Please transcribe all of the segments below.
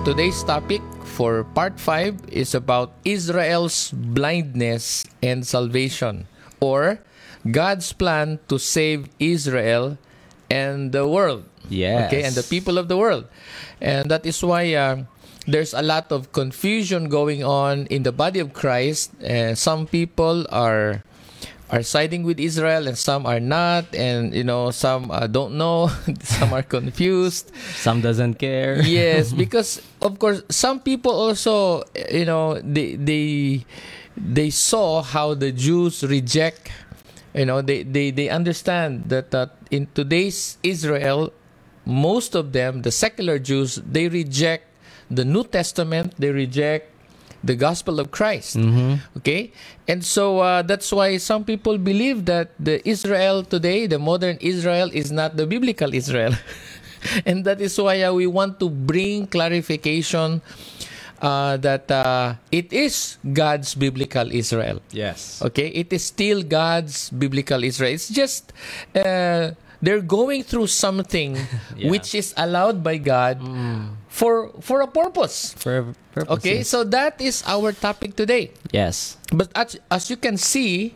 today's topic for part 5 is about Israel's blindness and salvation, or God's plan to save Israel and the world. Yes. Okay, and the people of the world. And that is why there's a lot of confusion going on in the body of Christ. Some people are siding with Israel and some are not, and some don't know. Some are confused, some doesn't care. Yes, because of course some people also they saw how the Jews reject, they understand that in today's Israel, most of them, the secular Jews, they reject the New Testament, they reject the gospel of Christ. Okay, and so that's why some people believe that the Israel today, the modern Israel, is not the biblical Israel. And that is why we want to bring clarification that it is God's biblical Israel. Yes. Okay, it is still God's biblical Israel. It's just they're going through something which is allowed by God for a purpose. For purposes. Okay, so that is our topic today. Yes. But as you can see,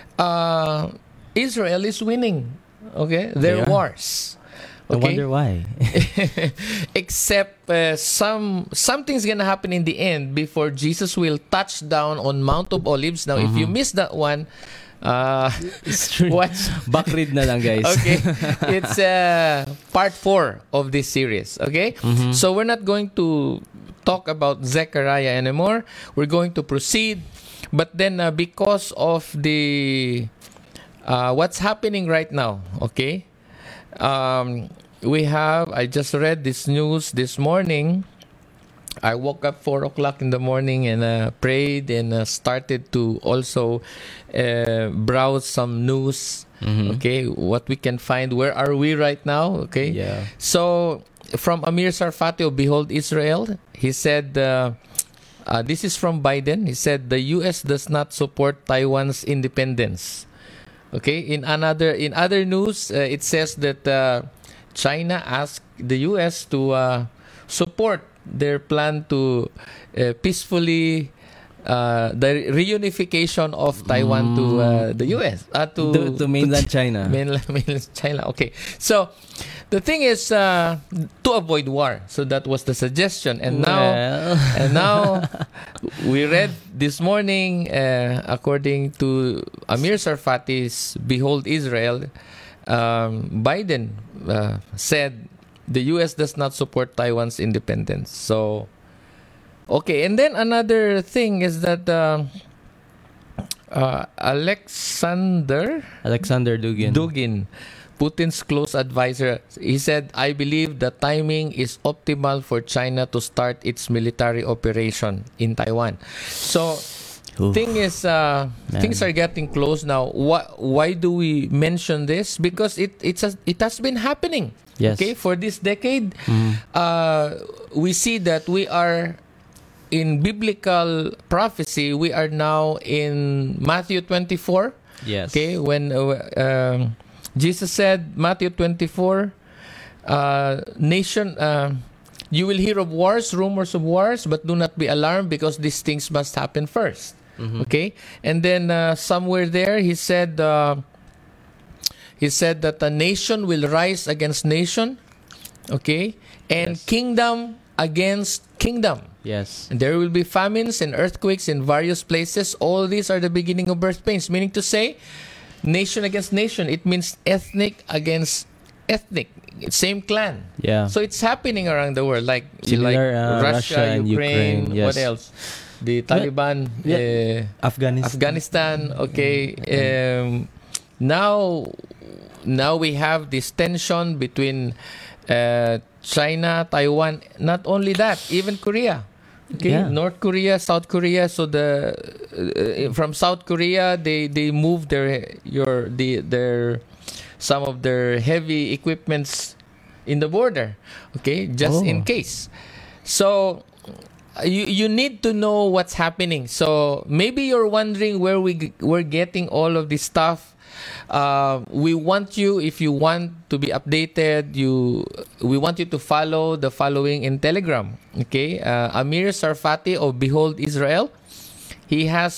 Israel is winning. Okay, their wars. I Okay? wonder why. Except something's gonna happen in the end before Jesus will touch down on Mount of Olives. Now, if you missed that one, It's true. watch. Backread na lang, guys. Okay, it's part 4 of this series. Okay, so we're not going to talk about Zechariah anymore. We're going to proceed, but then because of the what's happening right now, okay, I just read this news this morning. I woke up 4 o'clock in the morning and prayed and started to also browse some news. Okay, what we can find. Where are we right now? Okay. Yeah. So from Amir Sarfati of Behold Israel, he said, this is from Biden. He said the U.S. does not support Taiwan's independence. Okay. In other news, it says that China asked the U.S. to support their plan to peacefully the reunification of Taiwan to the U.S. To mainland China. Mainland China. Okay. So the thing is to avoid war. So that was the suggestion. And now we read this morning, according to Amir Sarfati's Behold Israel, Biden said the U.S. does not support Taiwan's independence. So, okay. And then another thing is that Alexander Dugin, Putin's close advisor, he said, I believe the timing is optimal for China to start its military operation in Taiwan. So, thing is, things are getting close now. Why do we mention this? Because it has been happening. Yes. Okay, for this decade, we see that we are in biblical prophecy. We are now in Matthew 24. Yes. Okay, when Jesus said, Matthew 24, nation, you will hear of wars, rumors of wars, but do not be alarmed because these things must happen first. Okay, and then somewhere there he said that a nation will rise against nation, okay, and kingdom against kingdom. Yes. And there will be famines and earthquakes in various places. All these are the beginning of birth pains, meaning to say, nation against nation. It means ethnic against ethnic, same clan. Yeah. So it's happening around the world, like Russia and Ukraine. Yes. What else? The Taliban, Afghanistan. Okay. Now we have this tension between China, Taiwan. Not only that, even Korea. Okay, Yeah. North Korea, South Korea. So from South Korea, they move their some of their heavy equipments in the border. Okay, just in case. So you need to know what's happening. So maybe you're wondering where we're getting all of this stuff we want you, if you want to be updated, we want you to follow the following in Telegram. Okay, Amir Sarfati of Behold Israel. He has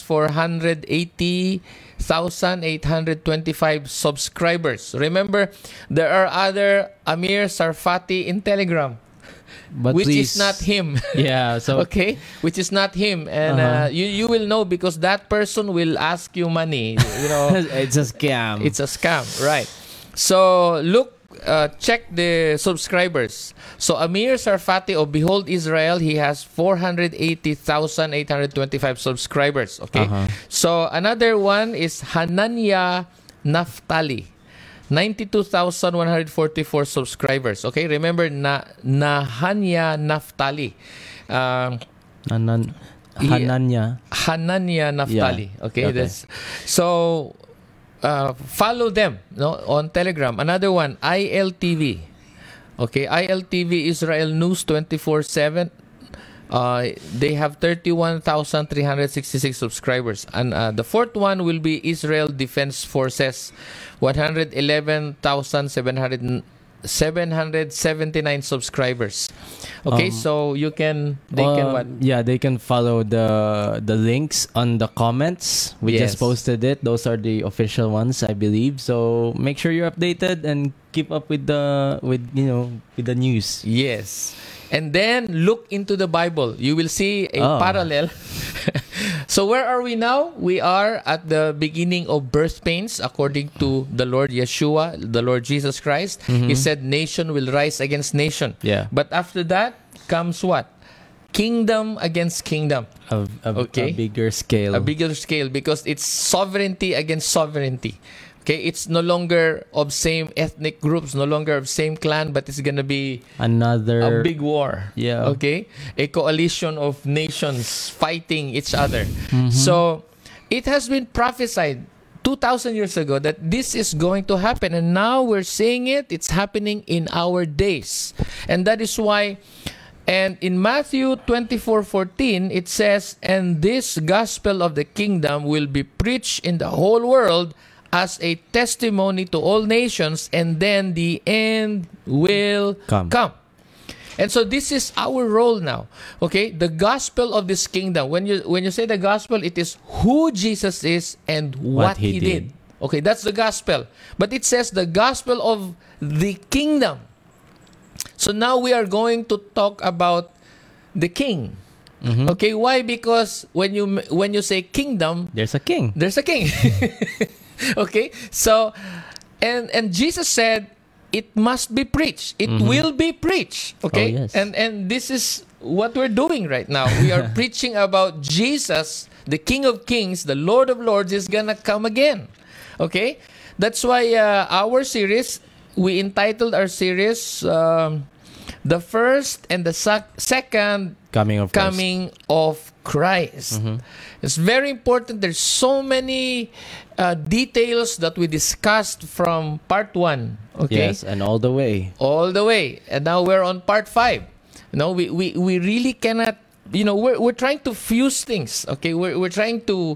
480,825 subscribers. Remember, there are other Amir Sarfati in Telegram. But which please, is not him. Yeah, so Okay, which is not him, and you will know because that person will ask you money. it's a scam. It's a scam, right? So look, check the subscribers. So Amir Sarfati of Behold Israel, he has 480,825 subscribers. Okay, so another one is Hananya Naftali. 92,144 subscribers. Okay, remember Nahanya Naftali. Hananya. Hananya Naftali. Yeah. Okay, that's so. Follow them on Telegram. Another one, ILTV. Okay, ILTV Israel News 24/7. They have 31,366 subscribers, and the fourth one will be Israel Defense Forces, 111,779 subscribers. Okay, so they can what? Yeah, they can follow the links on the comments. We just posted it. Those are the official ones, I believe. So make sure you're updated and keep up with the news. Yes. And then look into the Bible. You will see a parallel. So where are we now? We are at the beginning of birth pains according to the Lord Yeshua, the Lord Jesus Christ. He said nation will rise against nation. Yeah. But after that comes what? Kingdom against kingdom. A bigger scale. A bigger scale because it's sovereignty against sovereignty. Okay, it's no longer of same ethnic groups, no longer of same clan, but it's gonna be another a big war. Yeah. Okay, a coalition of nations fighting each other. So it has been prophesied 2,000 years ago that this is going to happen, and now we're seeing it. It's happening in our days, and that is why. And in Matthew 24:14, it says, "And this gospel of the kingdom will be preached in the whole world as a testimony to all nations, and then the end will come." And so this is our role now. Okay, the gospel of this kingdom. When you say the gospel, it is who Jesus is and what he did. Okay, that's the gospel. But it says the gospel of the kingdom. So now we are going to talk about the king. Okay, why? Because when you say kingdom, there's a king. There's a king. Okay, so and Jesus said it must be preached. It will be preached. Okay, yes. And this is what we're doing right now. We are preaching about Jesus, the King of Kings, the Lord of Lords, is gonna come again. Okay, that's why our series, we entitled our series the first and the second coming of Christ. It's very important. There's so many details that we discussed from part 1. Okay? Yes, and all the way. And now we're on part 5. We really cannot. We're trying to fuse things. Okay, we're trying to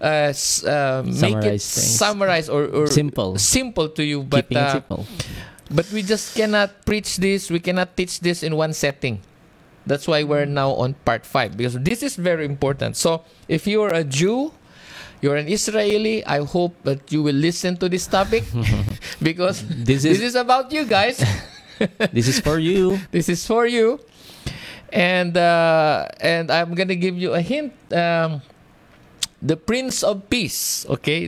make it summarize or simple to you. But keeping it simple. But we just cannot preach this. We cannot teach this in one setting. That's why we're now on part 5, because this is very important. So if you're a Jew, you're an Israeli, I hope that you will listen to this topic because this is about you guys. This is for you. This is for you. And I'm gonna give you a hint. The Prince of Peace. Okay,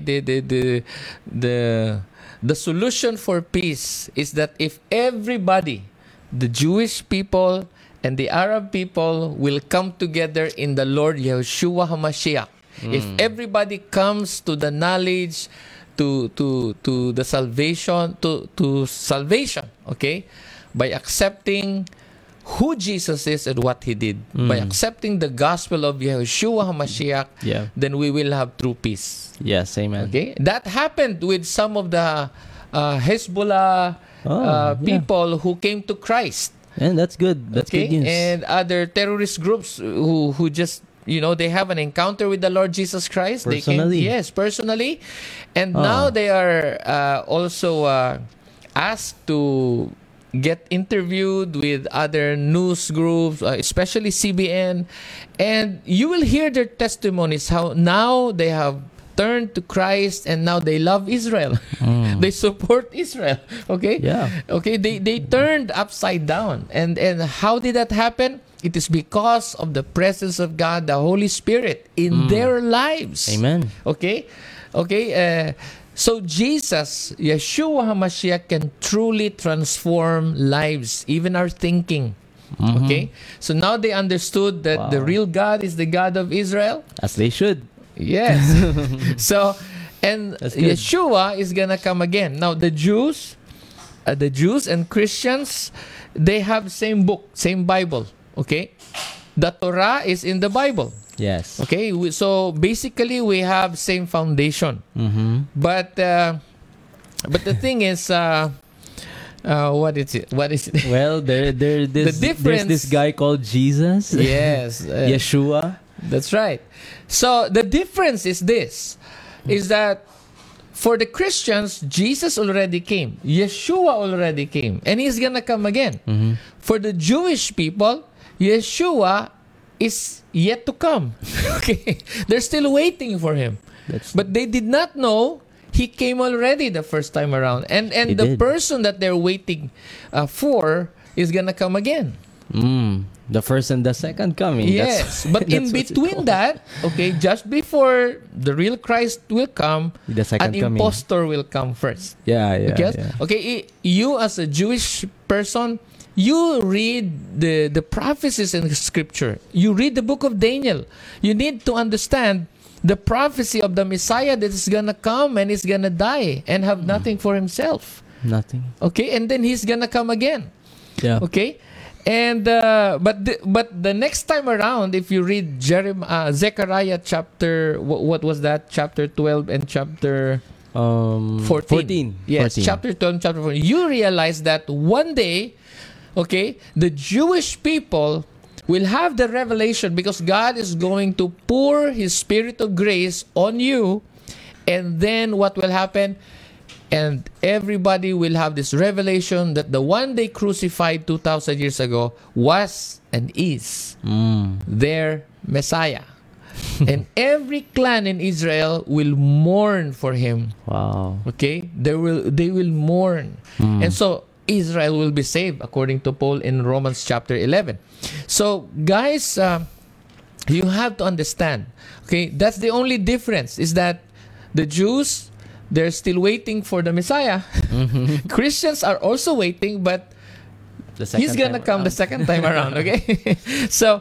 the solution for peace is that if everybody, the Jewish people and the Arab people, will come together in the Lord Yeshua HaMashiach. If everybody comes to the knowledge, to the salvation, to salvation, okay, by accepting who Jesus is and what he did, by accepting the gospel of Yeshua HaMashiach, then we will have true peace. Yes, amen. Okay, that happened with some of the Hezbollah people who came to Christ. And that's good. That's good news. And other terrorist groups who just they have an encounter with the Lord Jesus Christ. Personally. Yes, personally. And now they are also asked to get interviewed with other news groups, especially CBN. And you will hear their testimonies, how now they have turned to Christ and now they love Israel. They support Israel. Okay? Yeah. Okay, they turned upside down. And how did that happen? It is because of the presence of God, the Holy Spirit in their lives. Amen. Okay? Okay, so Jesus, Yeshua HaMashiach, can truly transform lives, even our thinking. Okay? So now they understood that the real God is the God of Israel. As they should. Yes. So, and That's good. Yeshua is gonna come again. Now the Jews and Christians, they have same book, same Bible. Okay, the Torah is in the Bible. Yes. Okay, so basically we have same foundation. But the thing is, what is it? What is it? Well, there's difference- this guy called Jesus. Yes, Yeshua. that's right. So the difference is this, is that for the Christians, Jesus already came. Yeshua already came. And He's going to come again. For the Jewish people, Yeshua is yet to come. Okay? They're still waiting for Him. But they did not know He came already the first time around. And He the did. person that they're waiting for is going to come again. The first and the second coming. Yes, but in that's what it's between called. that, okay, just before the real Christ will come, The second an coming. impostor will come first. Yeah. Yes? Okay, you as a Jewish person, you read the prophecies in Scripture. You read the book of Daniel. You need to understand the prophecy of the Messiah that is gonna come and is gonna die and have nothing for himself. Nothing. Okay, and then he's gonna come again. Yeah. Okay, and but the next time around, if you read Zechariah chapter, what was that? Chapter 12 and chapter 14. Yes, 14. chapter 12 and chapter 14. You realize that one day, okay, the Jewish people will have the revelation because God is going to pour His Spirit of grace on you, and then what will happen? And everybody will have this revelation that the one they crucified 2,000 years ago was and is their Messiah. And every clan in Israel will mourn for Him. Wow. Okay? They will mourn. And so Israel will be saved, according to Paul in Romans chapter 11. So, guys, you have to understand, okay, that's the only difference, is that the Jews, they're still waiting for the Messiah. Christians are also waiting, but He's gonna come the second time around. Okay. So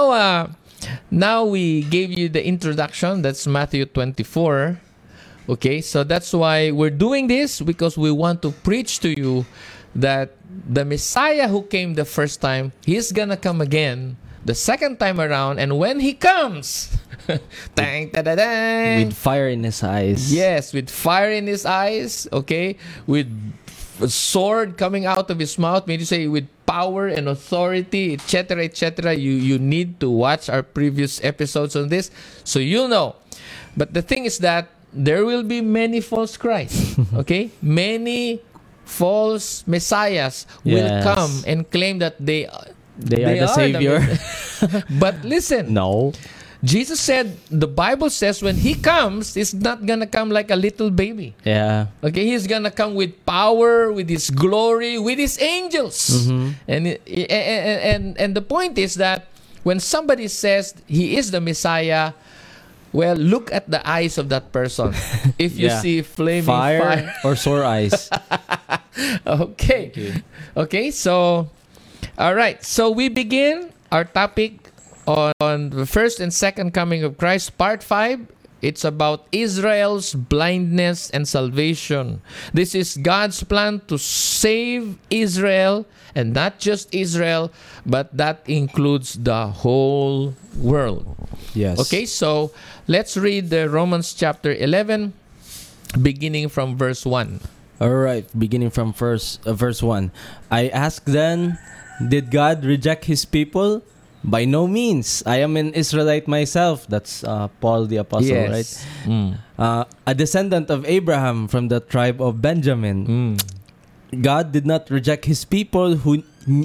now we gave you the introduction. That's Matthew 24. Okay. So that's why we're doing this, because we want to preach to you that the Messiah who came the first time, He's gonna come again the second time around, and when He comes, dang, da, da, dang, With fire in his eyes. yes, with fire in His eyes, okay, with a sword coming out of His mouth, maybe say with power and authority, etc., etc. You need to watch our previous episodes on this, so you'll know. But the thing is that there will be many false Christs, okay? Many false messiahs will Yes. come and claim that they They are the Savior. But listen, No. Jesus said, the Bible says when He comes, He's not gonna come like a little baby. Yeah. Okay, He's gonna come with power, with His glory, with His angels. And the point is that when somebody says he is the Messiah, well, look at the eyes of that person. If you Yeah. see flaming Fire, fire. or sore eyes. Okay. Okay, so all right. So we begin our topic on the first and second coming of Christ, part 5. It's about Israel's blindness and salvation. This is God's plan to save Israel, and not just Israel, but that includes the whole world. Yes. Okay, so let's read the Romans chapter 11, beginning from verse 1. All right. Beginning from verse 1. I ask then, did God reject His people? By no means. I am an Israelite myself. That's Paul the Apostle, right? A descendant of Abraham from the tribe of Benjamin. God did not reject his people whom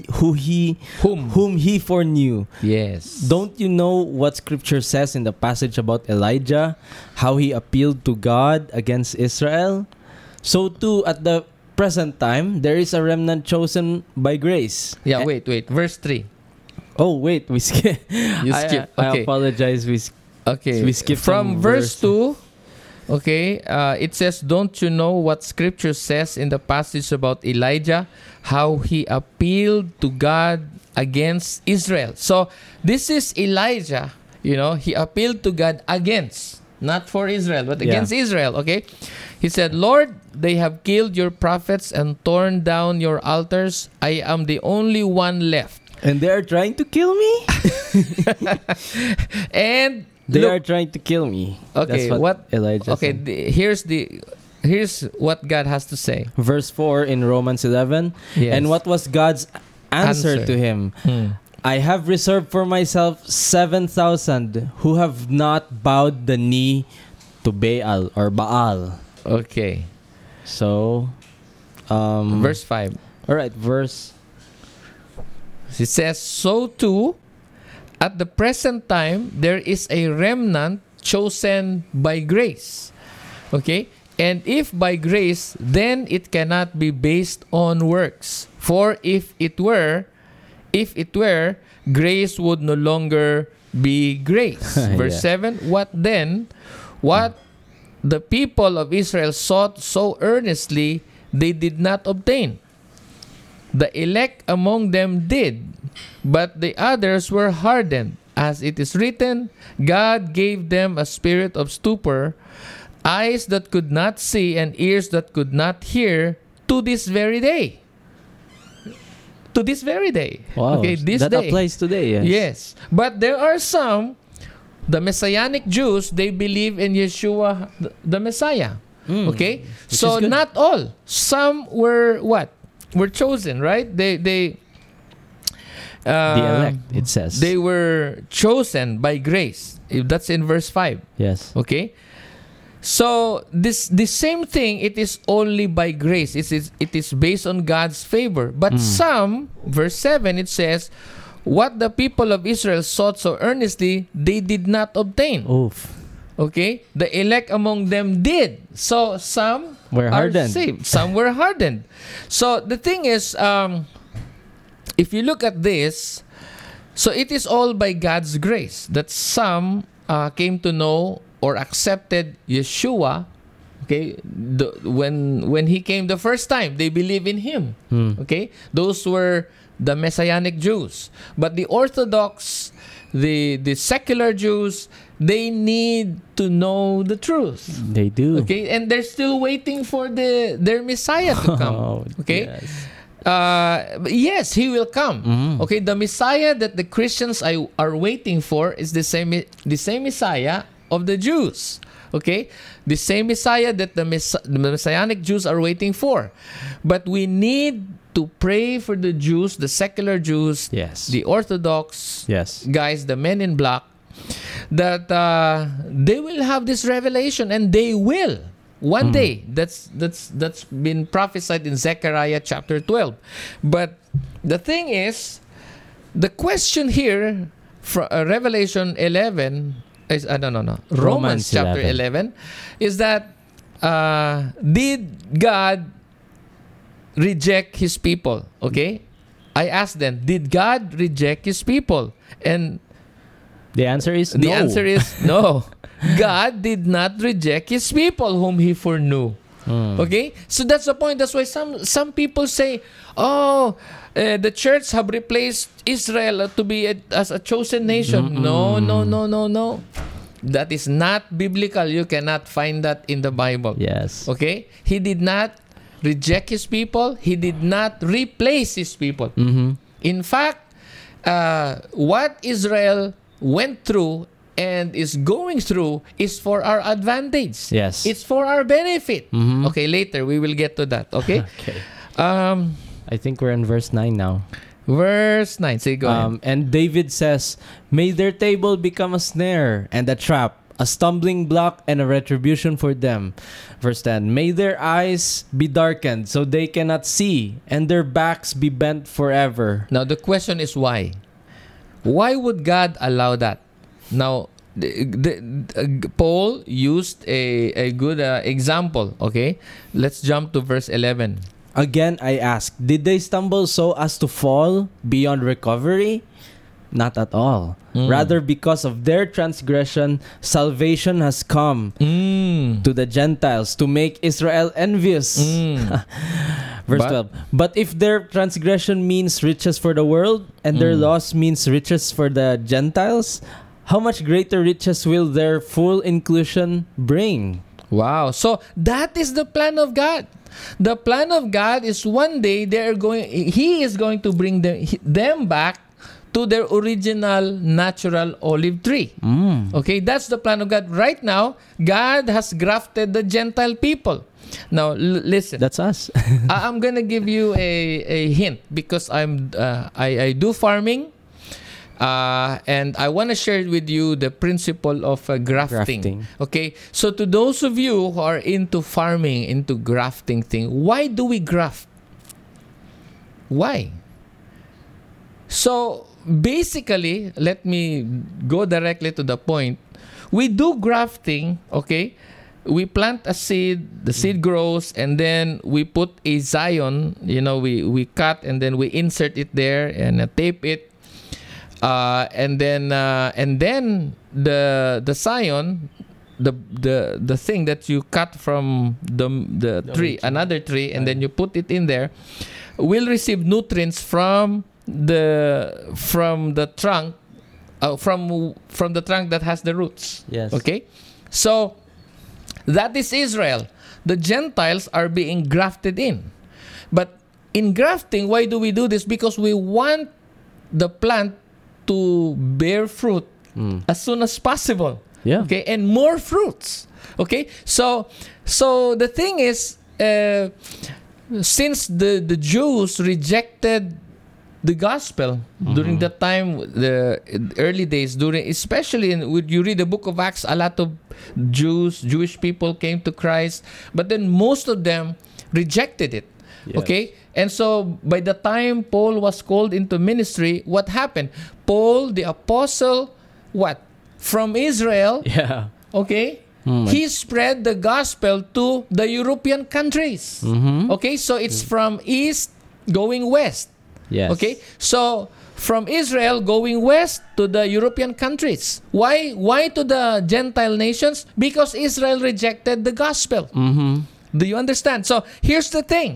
he foreknew. Yes. Don't you know what scripture says in the passage about Elijah, how he appealed to God against Israel? So too at the present time there is a remnant chosen by grace. Yeah, wait. Verse 3. Oh, wait, we skip. You skip. I Okay. apologize. We skip from verse 2. Okay, it says, don't you know what scripture says in the passage about Elijah, how he appealed to God against Israel? So this is Elijah, he appealed to God against, not for Israel, but against Israel, okay? He said, Lord, they have killed your prophets and torn down your altars. I am the only one left. And they are trying to kill me? And they are trying to kill me. Okay, that's what Elijah said. Here's what God has to say. Verse 4 in Romans 11. Yes. And what was God's answer to him? I have reserved for myself 7,000 who have not bowed the knee to Baal or Baal. Okay. So, verse 5. All right, verse. It says, so too, at the present time, there is a remnant chosen by grace. Okay? And if by grace, then it cannot be based on works. For if it were, grace would no longer be grace. Verse 7, what then? What the people of Israel sought so earnestly, they did not obtain. The elect among them did, but the others were hardened. As it is written, God gave them a spirit of stupor, eyes that could not see and ears that could not hear, to this very day. To this very day. Wow, okay, this that day. applies today, yes. Yes. But there are some, the Messianic Jews, they believe in Yeshua, the Messiah. Okay? So not all. Some were what? Were chosen, right? The elect, it says. They were chosen by grace. That's in verse 5. Yes. Okay? So the same thing, it is only by grace. It is based on God's favor. But some, verse 7, it says, what the people of Israel sought so earnestly, they did not obtain. Oof. Okay? The elect among them did. So some were hardened. Saved. Some were hardened. So the thing is, if you look at this, so it is all by God's grace that some came to know or accepted Yeshua. Okay, when he came the first time, they believe in him. Okay, those were the Messianic Jews. But the Orthodox, the secular Jews, they need to know the truth. They do. Okay, and they're still waiting for their Messiah to come. Okay. Yes, he will come. Okay, the Messiah that the Christians are waiting for is the same Messiah of the Jews. Okay, the same Messiah that the Messianic Jews are waiting for. But we need to pray for the Jews, the secular Jews, the Orthodox guys, the men in black, that they will have this revelation, and they will one day. That's been prophesied in Zechariah chapter 12. But the thing is, the question here from Revelation 11 is Romans chapter 11 is that did God reject his people? Okay, I asked them, did God reject his people? And the answer is no. The answer is no. God did not reject his people whom he foreknew. Okay? So that's the point. That's why some people say, the church have replaced Israel to be as a chosen nation. No. That is not biblical. You cannot find that in the Bible. Yes. Okay? He did not reject his people. He did not replace his people. In fact, what Israel went through and is going through is for our advantage. Yes. It's for our benefit. Okay, later we will get to that. Okay? Okay. I think we're in verse 9 now. Verse 9. Say, go ahead. And David says, "May their table become a snare and a trap, a stumbling block and a retribution for them." Verse 10, "May their eyes be darkened so they cannot see, and their backs be bent forever." Now, the question is why? Why would God allow that? Now, Paul used a good example. Okay, let's jump to verse 11. Again, I ask, did they stumble so as to fall beyond recovery? Not at all. Rather, because of their transgression, salvation has come to the Gentiles to make Israel envious. Verse 12. But if their transgression means riches for the world, and their loss means riches for the Gentiles, how much greater riches will their full inclusion bring? Wow. So that is the plan of God. The plan of God is one day He is going to bring them back to their original natural olive tree. Okay, that's the plan of God. Right now, God has grafted the Gentile people. Now, listen. That's us. I'm gonna give you a hint because I do farming. And I want to share with you the principle of grafting. Okay, so to those of you who are into farming, into grafting thing, why do we graft? Why? So basically, let me go directly to the point. We do grafting, okay? We plant a seed, the seed grows, and then we put a zion, we cut and then we insert it there and tape it. And then the scion, the thing that you cut from the tree, another tree, and then you put it in there, will receive nutrients from the trunk, from the trunk that has the roots. Yes. Okay, so that is Israel. The Gentiles are being grafted in, but in grafting, why do we do this? Because we want the plant to bear fruit as soon as possible. Yeah. Okay, and more fruits. Okay, so the thing is, since the Jews rejected the gospel during the time, the early days, especially when you read the book of Acts, a lot of Jewish people came to Christ, but then most of them rejected it. Yes. Okay, and so by the time Paul was called into ministry, what happened? Paul, the apostle, from Israel? Yeah. Okay, he spread the gospel to the European countries. Okay, so it's from east going west. Yes. Okay, so from Israel going west to the European countries. Why to the Gentile nations? Because Israel rejected the gospel. Do you understand? So here's the thing.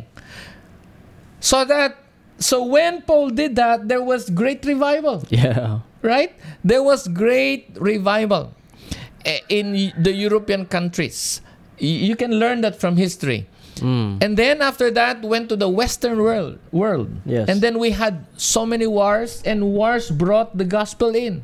So when Paul did that, there was great revival. Yeah. Right? There was great revival in the European countries. You can learn that from history. And then after that, went to the Western world. Yes. And then we had so many wars, and wars brought the gospel in.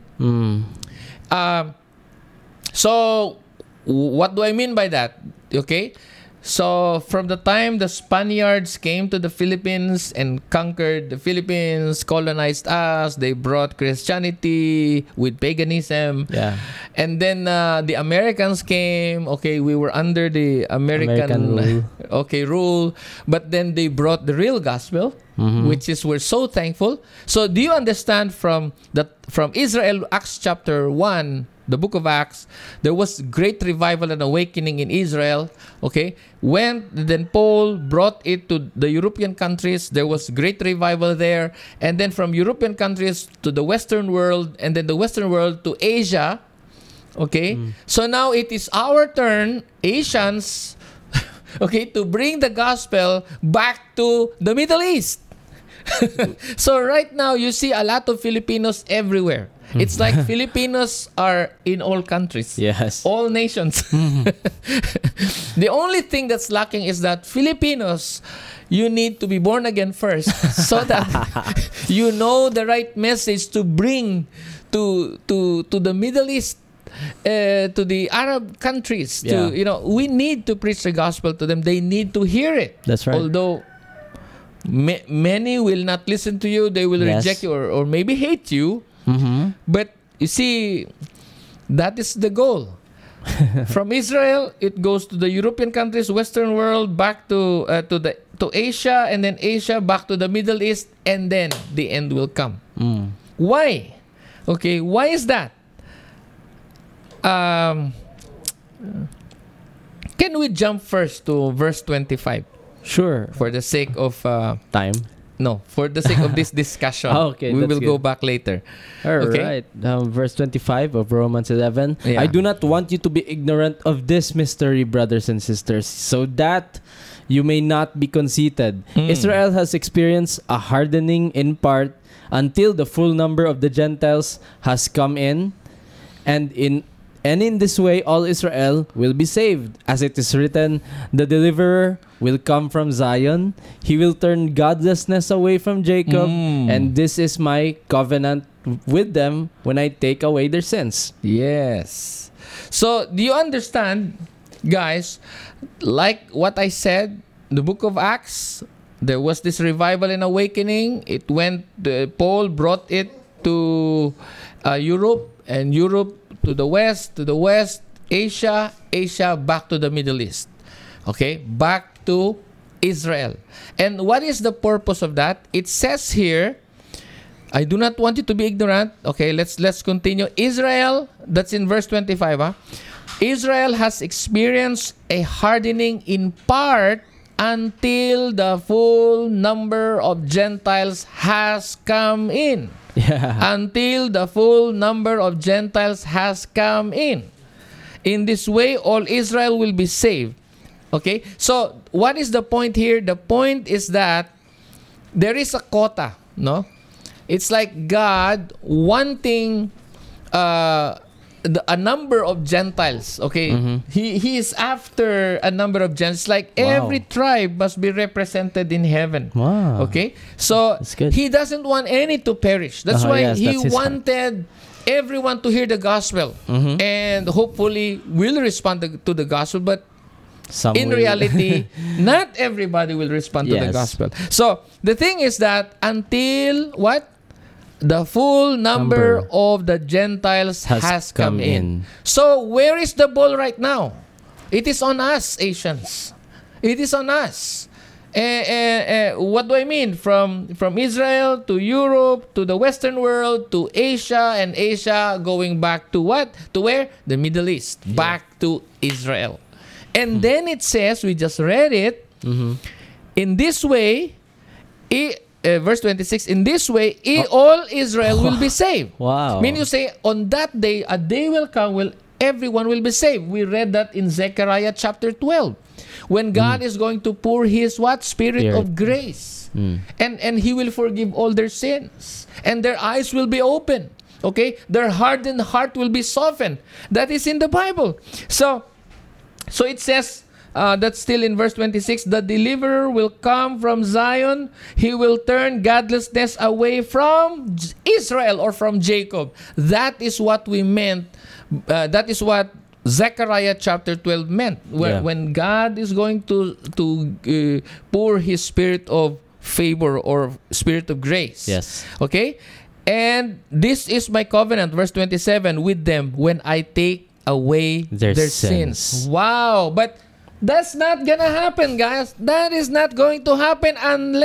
So what do I mean by that? Okay? So from the time the Spaniards came to the Philippines and conquered the Philippines, colonized us, they brought Christianity with paganism. Yeah. And then the Americans came. Okay, we were under the American rule. But then they brought the real gospel, which is, we're so thankful. So do you understand from Israel, Acts chapter 1, the book of Acts, there was great revival and awakening in Israel. Okay, then Paul brought it to the European countries. There was great revival there, and then from European countries to the Western world, and then the Western world to Asia. Okay, so now it is our turn, Asians, okay, to bring the gospel back to the Middle East. So right now you see a lot of Filipinos everywhere. It's like Filipinos are in all countries. Yes. All nations. The only thing that's lacking is that Filipinos, you need to be born again first so that you know the right message to bring to the Middle East, to the Arab countries. Yeah. We need to preach the gospel to them. They need to hear it. That's right. Although Many will not listen to you. They will Yes. reject you or maybe hate you. Mm-hmm. But you see, that is the goal. From Israel, it goes to the European countries, Western world, back to Asia, and then Asia back to the Middle East, and then the end will come. Why? Okay, why is that? Can we jump first to verse 25 Sure. for the sake of Time. for the sake of this discussion? Okay, we that's will go good. back later. All Okay. right. Verse 25 of Romans 11. Yeah. I do not want you to be ignorant of this mystery, brothers and sisters, so that you may not be conceited. Israel has experienced a hardening in part until the full number of the Gentiles has come in, and in this way all Israel will be saved. As it is written, the deliverer will come from Zion. He will turn godlessness away from Jacob, and this is my covenant with them when I take away their sins. Yes. So, do you understand, guys? Like what I said, the book of Acts, there was this revival and awakening. It went, Paul brought it to Europe, and Europe to the West, Asia, back to the Middle East. Okay? Back to Israel. And what is the purpose of that? It says here, I do not want you to be ignorant. Okay, let's continue. Israel, that's in verse 25. Israel has experienced a hardening in part until the full number of Gentiles has come in. Yeah. Until the full number of Gentiles has come in. In this way, all Israel will be saved. Okay? So, what is the point here? The point is that there is a quota, no? It's like God wanting a number of Gentiles, okay? He is after a number of Gentiles. Like every tribe must be represented in heaven. Wow. Okay? So, That's good. he doesn't want any to perish. That's why yes, he that's his heart. wanted everyone to hear the gospel. And hopefully will respond to the gospel. But Some in will- reality, not everybody will respond to the Yes. gospel. So, the thing is that until what? The full number of the Gentiles has come in. So, where is the ball right now? It is on us, Asians. It is on us. What do I mean? From Israel to Europe to the Western world to Asia, and Asia going back to what? To where? The Middle East. Back to Israel. And then it says, we just read it, in this way, verse 26, in this way, all Israel will be saved. Wow. Meaning you say, on that day, a day will come, everyone will be saved. We read that in Zechariah chapter 12. When God is going to pour His what? Spirit of grace. And He will forgive all their sins. And their eyes will be open. Okay? Their hardened heart will be softened. That is in the Bible. So it says, that's still in verse 26, the deliverer will come from Zion. He will turn godlessness away from Israel or from Jacob. That is what we meant. That is what Zechariah chapter 12 meant. When God is going to pour His spirit of favor or spirit of grace. Yes. Okay? And this is my covenant, verse 27, with them when I take away their sins. Wow. But that's not gonna happen, guys. That is not going to happen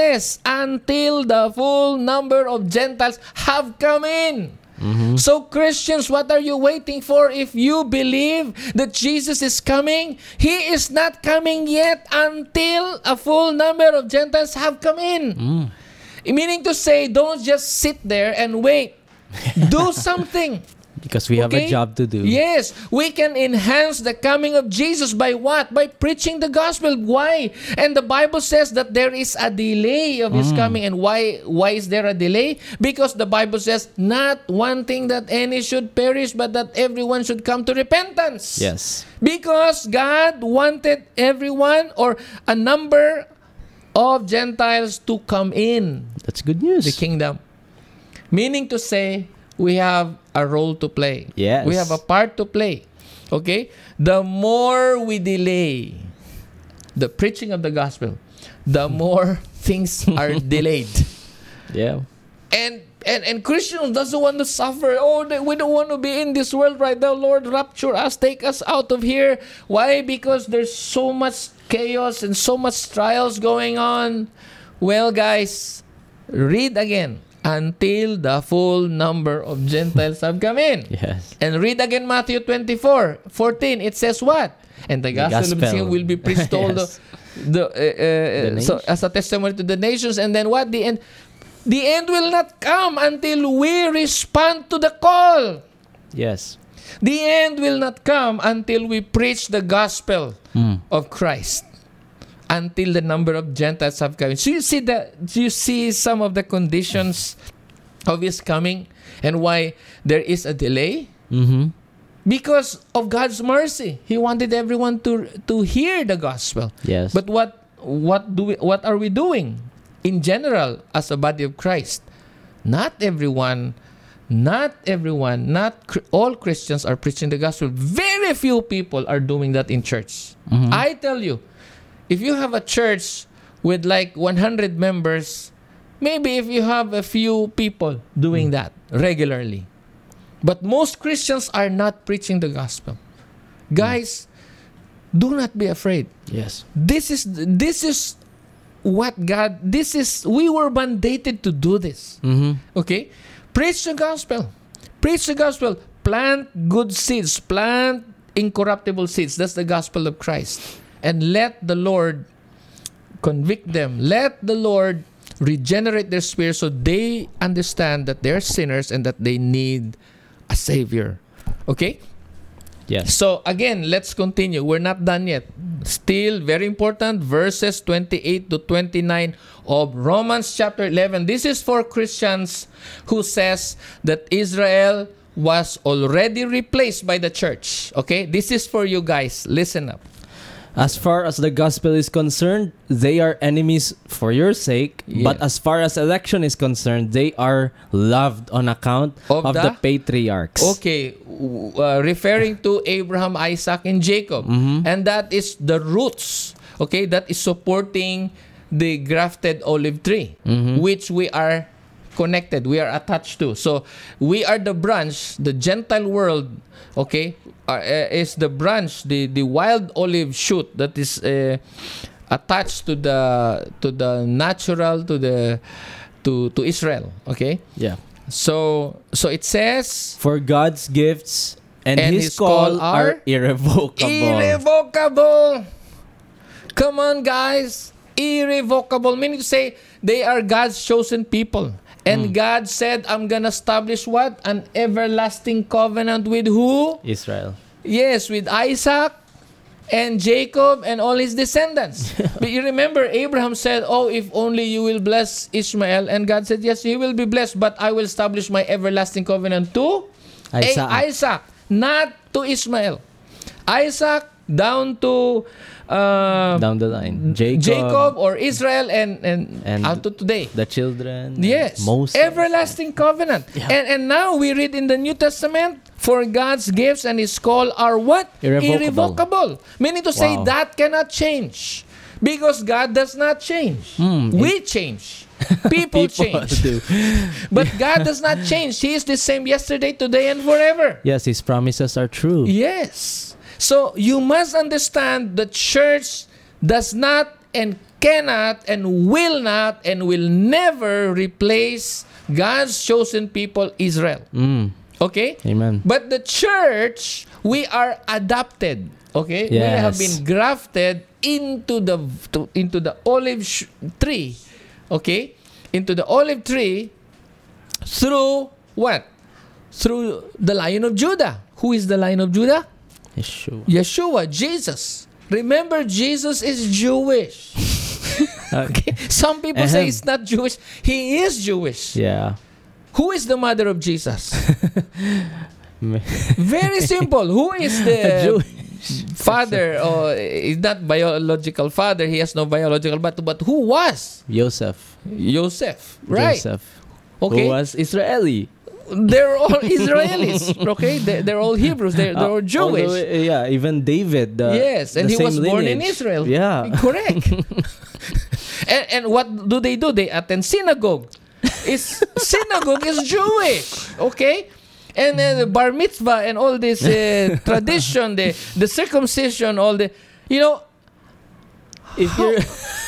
until the full number of Gentiles have come in. So Christians, what are you waiting for? If you believe that Jesus is coming, He is not coming yet until a full number of Gentiles have come in. Meaning to say, don't just sit there and wait. Do something. Because we have a job to do. Yes, we can enhance the coming of Jesus by what? By preaching the gospel. Why? And the Bible says that there is a delay of His coming. And why is there a delay? Because the Bible says, not wanting that any should perish, but that everyone should come to repentance. Yes. Because God wanted everyone or a number of Gentiles to come in That's good news. the kingdom. Meaning to say, we have a role to play. Yes. We have a part to play. Okay? The more we delay the preaching of the gospel, the more things are delayed. Yeah. And Christians doesn't want to suffer. We don't want to be in this world right now. Lord, rapture us, take us out of here. Why? Because there's so much chaos and so much trials going on. Well, guys, read again. Until the full number of Gentiles have come in. Yes. And read again Matthew 24:14. It says what? And the gospel of sin will be preached to all Yes. so as a testimony to the nations. And then what? The end will not come until we respond to the call. Yes. The end will not come until we preach the gospel of Christ. Until the number of Gentiles have come. So you see some of the conditions of His coming and why there is a delay? Mm-hmm. Because of God's mercy. He wanted everyone to hear the gospel. Yes. But what are we doing in general as a body of Christ? Not all Christians are preaching the gospel. Very few people are doing that in church. Mm-hmm. I tell you, if you have a church with like 100 members, maybe if you have a few people doing that regularly. But most Christians are not preaching the gospel. Guys, do not be afraid. Yes. This is what God, we were mandated to do this. Mm-hmm. Okay? Preach the gospel. Preach the gospel. Plant good seeds. Plant incorruptible seeds. That's the gospel of Christ. And let the Lord convict them. Let the Lord regenerate their spirit so they understand that they're sinners and that they need a Savior. Okay? Yes. So again, let's continue. We're not done yet. Still very important, verses 28 to 29 of Romans chapter 11. This is for Christians who says that Israel was already replaced by the church. Okay? This is for you guys. Listen up. As far as the gospel is concerned, they are enemies for your sake. Yeah. But as far as election is concerned, they are loved on account of the patriarchs. Okay, referring to Abraham, Isaac, and Jacob. Mm-hmm. And that is the roots, okay, that is supporting the grafted olive tree, which we are connected, we are attached to. So, we are the branch, the Gentile world, okay, is the branch, the wild olive shoot that is attached to the natural, to Israel, okay? Yeah. So it says, For God's gifts and His call are irrevocable. Irrevocable. Come on, guys. Irrevocable. Meaning to say, they are God's chosen people. And God said, I'm going to establish what? An everlasting covenant with who? Israel. Yes, with Isaac and Jacob and all his descendants. But you remember, Abraham said, oh, if only you will bless Ishmael. And God said, yes, he will be blessed, but I will establish my everlasting covenant to Isaac, not to Ishmael. Isaac down to down the line. Jacob or Israel and out to today. The children. Yes. Most everlasting covenant. Yeah. And now we read in the New Testament, for God's gifts and His call are what? Irrevocable. Meaning to say that cannot change. Because God does not change. We change. People change. do. But God does not change. He is the same yesterday, today, and forever. Yes, His promises are true. Yes. So you must understand the church does not and cannot and will not and will never replace God's chosen people, Israel. Okay? Amen. But the church, we are adopted. Okay? Yes. We have been grafted into the olive tree. Okay? Into the olive tree through what? Through the Lion of Judah. Who is the Lion of Judah? Yeshua, Jesus. Remember, Jesus is Jewish. Okay? Some people say he's not Jewish. He is Jewish. Yeah. Who is the mother of Jesus? Very simple. Who is the father? Or is not biological father. He has no biological, but who was? Joseph, right? Joseph. Okay. Who was Israeli. They're all Israelis, okay? They're all Hebrews. They're all Jewish. Even David. Yes, and he was born in lineage. Israel. Yeah. Correct. And what do? They attend synagogue. Synagogue is Jewish, okay? And the bar mitzvah and all this tradition, the circumcision, all the, If you're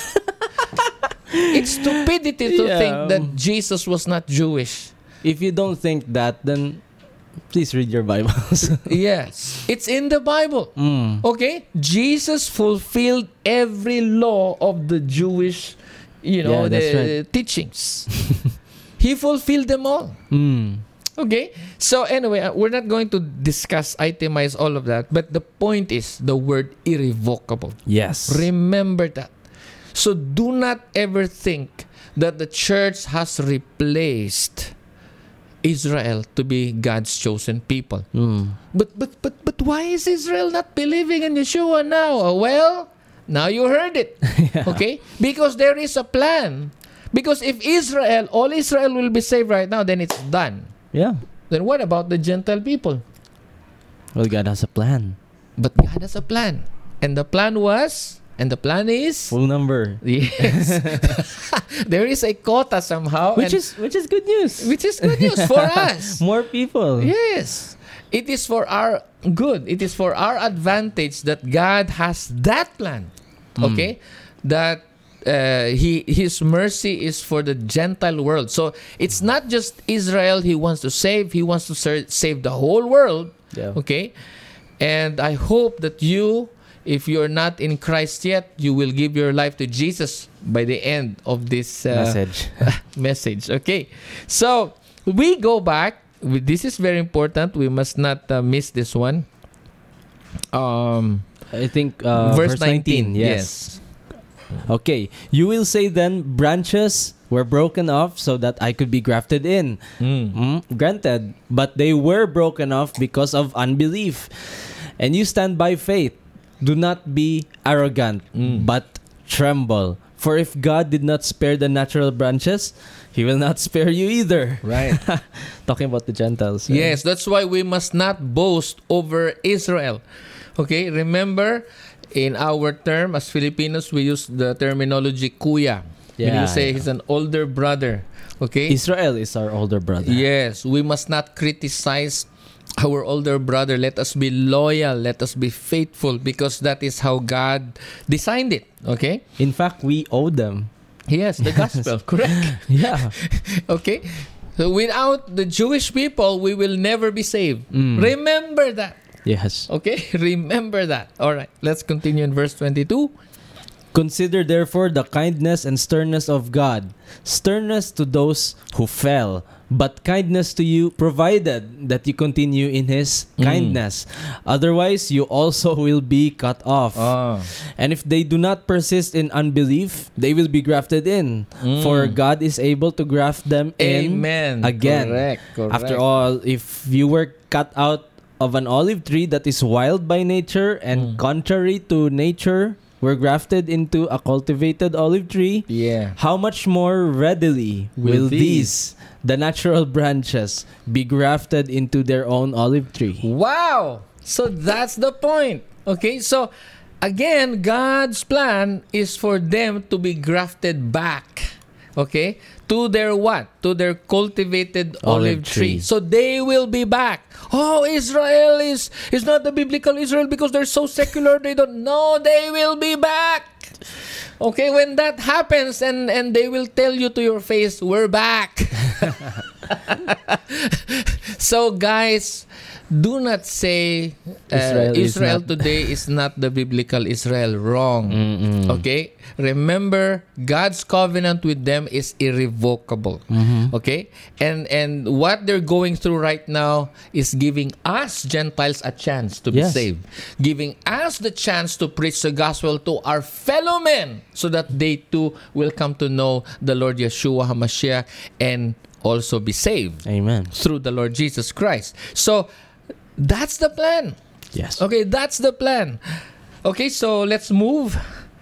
it's stupidity to think that Jesus was not Jewish. if you don't think that, then please read your Bibles. Yes, it's in the Bible. Okay, Jesus fulfilled every law of the Jewish, that's right. teachings. He fulfilled them all. Okay, so anyway, we're not going to discuss, itemize all of that, but the point is the word irrevocable. Yes. Remember that. So do not ever think that the church has replaced Israel to be God's chosen people. But why is Israel not believing in Yeshua now? Well, now you heard it. Okay? Because there is a plan. Because if all Israel will be saved right now, then it's done. Yeah. Then what about the Gentile people? Well, God has a plan. But God has a plan. And the plan is Full number. yes. There is a quota somehow. Which is good news. Which is good news for us. More people. Yes. It is for our good. It is for our advantage that God has that plan. Okay? That His mercy is for the Gentile world. So it's not just Israel He wants to save. He wants to save the whole world. Yeah. Okay? And I hope that if you're not in Christ yet, you will give your life to Jesus by the end of this message. Okay. So we go back. This is very important. We must not miss this one. I think verse 19. Yes. Okay. You will say then, branches were broken off so that I could be grafted in. Granted, but they were broken off because of unbelief. And you stand by faith. Do not be arrogant, but tremble. For if God did not spare the natural branches, He will not spare you either. Right. Talking about the Gentiles. Right? Yes, that's why we must not boast over Israel. Okay, remember, in our term, as Filipinos, we use the terminology kuya. When you say he's an older brother. Okay? Israel is our older brother. Yes, we must not criticize our older brother. Let us be loyal. Let us be faithful, because that is how God designed it. Okay? In fact, we owe them. Yes, the gospel. Correct. Yeah. Okay? So without the Jewish people, we will never be saved. Remember that. Yes. Okay? Remember that. All right. Let's continue in verse 22. Consider therefore the kindness and sternness of God. Sternness to those who fell, but kindness to you, provided that you continue in His kindness. Otherwise, you also will be cut off. And if they do not persist in unbelief, they will be grafted in. For God is able to graft them in again. Correct. After all, if you were cut out of an olive tree that is wild by nature and contrary to nature, were grafted into a cultivated olive tree, how much more readily will these, the natural branches, be grafted into their own olive tree? Wow! So that's the point. Okay, so again, God's plan is for them to be grafted back. Okay? To their what? To their cultivated olive tree. So they will be back. Oh, Israel is not the biblical Israel because they're so secular. They don't know. They will be back. Okay, when that happens, and they will tell you to your face, we're back. So guys, do not say Israel today is not the biblical Israel. Wrong. Okay? Remember, God's covenant with them is irrevocable. Okay? And what they're going through right now is giving us Gentiles a chance to be saved. Giving us the chance to preach the gospel to our fellow men so that they too will come to know the Lord Yeshua HaMashiach and also be saved. Amen. Through the Lord Jesus Christ. So, that's the plan. Yes. Okay, that's the plan. Okay, so let's move.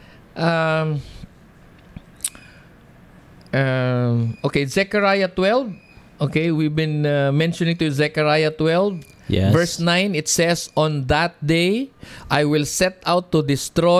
Okay, Zechariah 12. Okay, we've been mentioning to Zechariah 12. Yes. Verse 9, it says, on that day, I will set out to destroy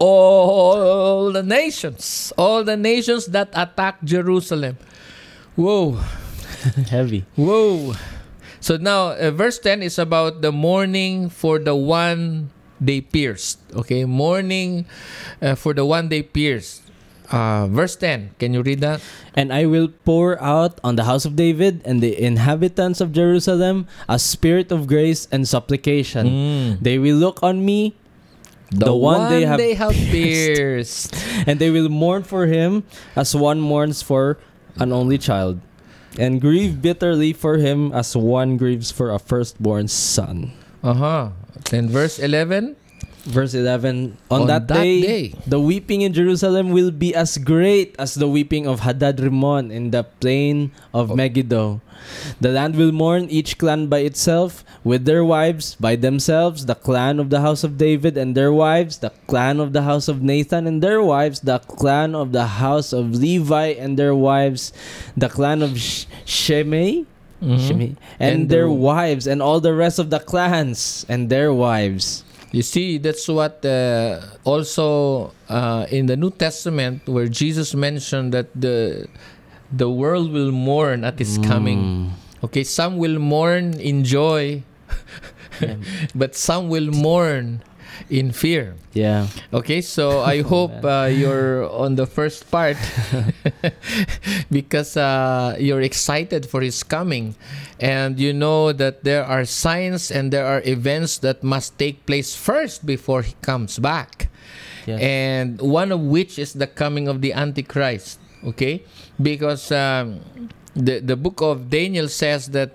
all the nations that attack Jerusalem. Whoa. Heavy. Whoa. So now, verse 10 is about the mourning for the one they pierced. Okay, mourning for the one they pierced. Verse 10, can you read that? And I will pour out on the house of David and the inhabitants of Jerusalem a spirit of grace and supplication. They will look on me, the one they have pierced. And they will mourn for him as one mourns for an only child, and grieve bitterly for him as one grieves for a firstborn son. Then verse 11. Verse 11, on that day, the weeping in Jerusalem will be as great as the weeping of Hadad-Rimmon in the plain of Megiddo. The land will mourn, each clan by itself, with their wives by themselves, the clan of the house of David and their wives, the clan of the house of Nathan and their wives, the clan of the house of Levi and their wives, the clan of Shimei and their wives, and all the rest of the clans and their wives. You see, that's what also in the New Testament, where Jesus mentioned that the world will mourn at His coming. Okay, some will mourn in joy, but some will mourn in fear. Yeah. Okay, so I hope you're on the first part because you're excited for His coming, and you know that there are signs and there are events that must take place first before He comes back. Yes. And one of which is the coming of the Antichrist. Okay, because the book of Daniel says that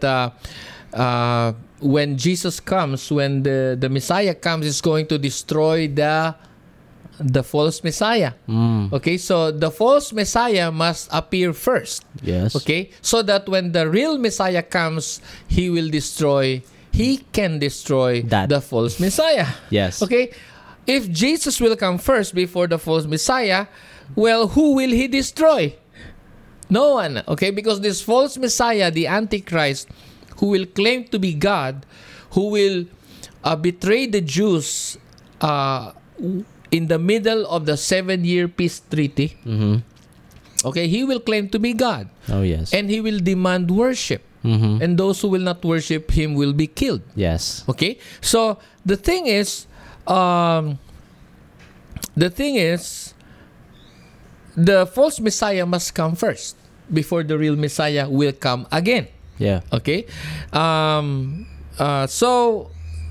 when Jesus comes, when the Messiah comes, is going to destroy the false Messiah. Okay, so the false Messiah must appear first. Yes. Okay, so that when the real Messiah comes, he can destroy the false Messiah. Yes. Okay, if Jesus will come first before the false Messiah, well, who will He destroy? No one. Okay, because this false Messiah, the Antichrist, who will claim to be God, who will betray the Jews in the middle of the 7-year peace treaty. Okay, he will claim to be God. Oh, yes. And he will demand worship. And those who will not worship him will be killed. Yes. Okay, so the thing is, the false Messiah must come first before the real Messiah will come again. Yeah. Okay. So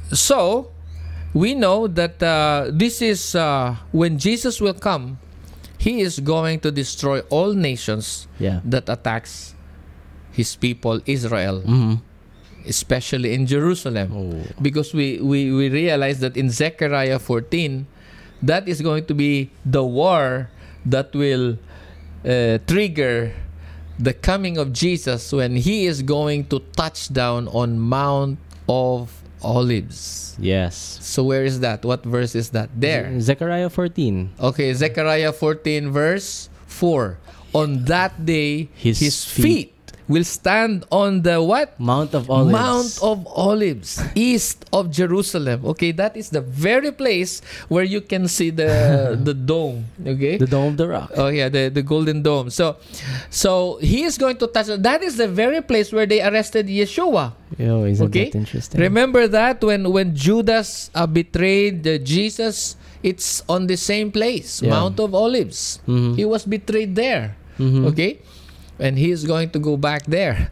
we know that this is when Jesus will come, He is going to destroy all nations that attacks His people Israel, especially in Jerusalem, because we realize that in Zechariah 14, that is going to be the war that will trigger the coming of Jesus when He is going to touch down on Mount of Olives. Yes. So where is that? What verse is that? There. Zechariah 14. Okay, Zechariah 14 verse 4. On that day, his feet will stand on the what? Mount of Olives. Mount of Olives, east of Jerusalem. Okay, that is the very place where you can see the dome. Okay, the Dome of the Rock. Oh yeah, the Golden Dome. So he is going to touch. That is the very place where they arrested Yeshua. Oh, isn't that interesting? Remember that when Judas betrayed Jesus, it's on the same place, Mount of Olives. He was betrayed there. Okay. And he is going to go back there.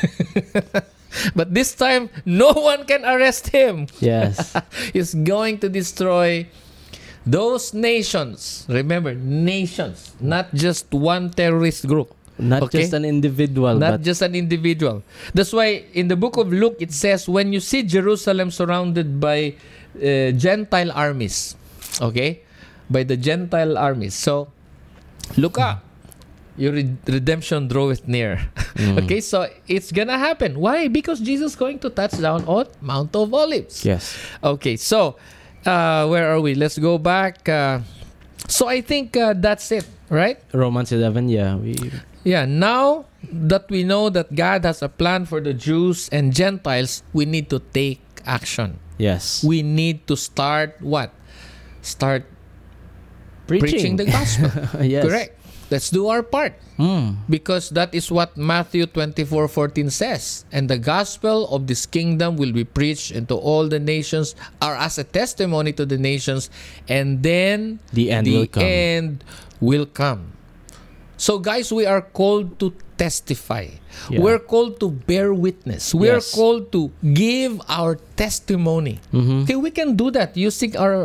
But this time, no one can arrest him. Yes. He's going to destroy those nations. Remember, nations, not just one terrorist group. Not just an individual. Not just an individual. That's why in the book of Luke, it says, when you see Jerusalem surrounded by Gentile armies, okay? By the Gentile armies. So, look up. Your redemption draweth near. Okay, so it's gonna happen. Why? Because Jesus is going to touch down on Mount of Olives. Yes. Okay, so where are we? Let's go back. So I think that's it, right? Romans 11, Yeah, now that we know that God has a plan for the Jews and Gentiles, we need to take action. Yes. We need to start what? Start preaching the gospel. Yes. Correct. Let's do our part. Because that is what Matthew 24:14 says. And the gospel of this kingdom will be preached into all the nations, or as a testimony to the nations, and then The end will come. end will come. So guys, we are called to testify. Yeah. We're called to bear witness. We're Yes. called to give our testimony. Okay, we can do that using our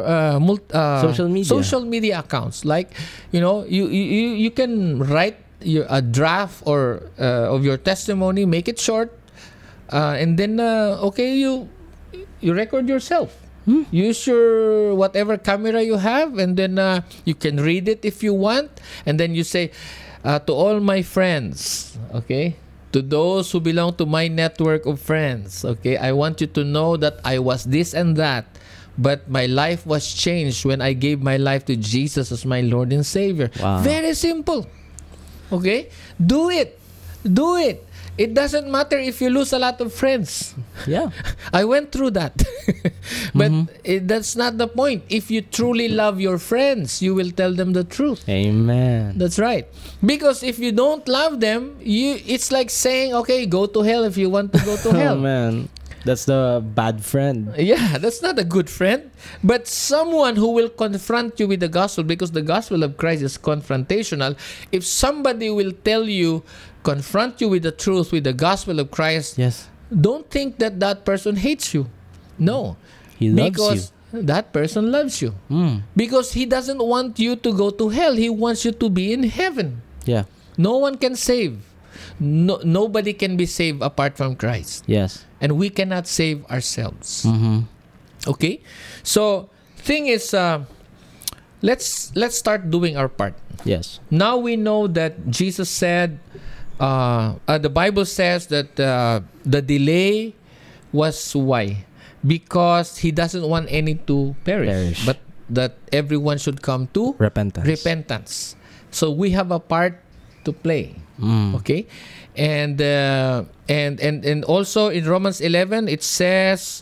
Social media. accounts. Like, you can write a draft of your testimony, make it short, and then you record yourself. Use your whatever camera you have, and then you can read it if you want, and then you say, to all my friends, okay, to those who belong to my network of friends, okay, I want you to know that I was this and that, but my life was changed when I gave my life to Jesus as my Lord and Savior. Wow. Very simple. Okay, do it. It doesn't matter if you lose a lot of friends. Yeah. I went through that. But that's not the point. If you truly love your friends, you will tell them the truth. Amen. That's right. Because if you don't love them, it's like saying, okay, go to hell if you want to go to Oh hell. man, that's the bad friend. Yeah, that's not a good friend. But someone who will confront you with the gospel, because the gospel of Christ is confrontational. If somebody will confront you with the truth, with the gospel of Christ, Yes, don't think that person hates you. No. He loves Because that person loves you. you. Because he doesn't want you to go to hell. He wants you to be in heaven. Yeah. No one can save. Nobody can be saved apart from Christ. Yes. And we cannot save ourselves. Okay? So, thing is, let's start doing our part. Yes. Now we know that Jesus said, the Bible says that the delay was why? Because He doesn't want any to perish. But that everyone should come to repentance. So we have a part to play. Okay? And also in Romans 11 it says,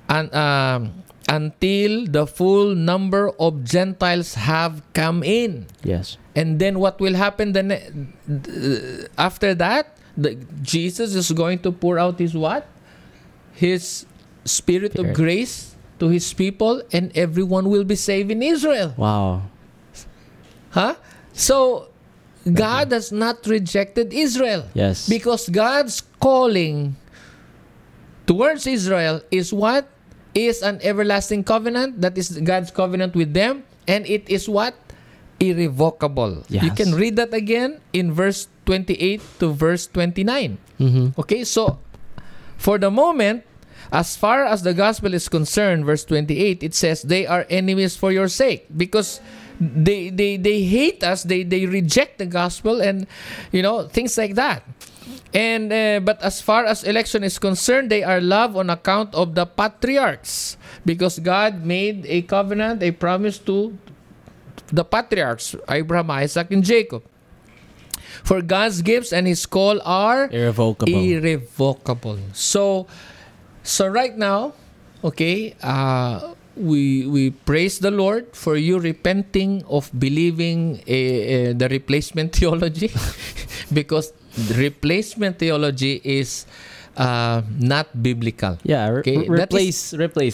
until the full number of Gentiles have come in. Yes. And then what will happen after that? Jesus is going to pour out His what? His Spirit of grace to His people, and everyone will be saved in Israel. Wow. Huh? So, God has not rejected Israel. Yes. Because God's calling towards Israel is what? Is an everlasting covenant. That is God's covenant with them. And it is what? Irrevocable. Yes. You can read that again in verse 28 to verse 29. Okay, so for the moment, as far as the gospel is concerned, verse 28, it says, they are enemies for your sake. Because they hate us, they reject the gospel, and things like that. And but as far as election is concerned, they are loved on account of the patriarchs, because God made a covenant, a promise to the patriarchs, Abraham, Isaac, and Jacob. For God's gifts and His call are irrevocable. So right now, okay, we praise the Lord for you repenting of believing the replacement theology, because replacement theology is not biblical. Yeah, replace that. Replace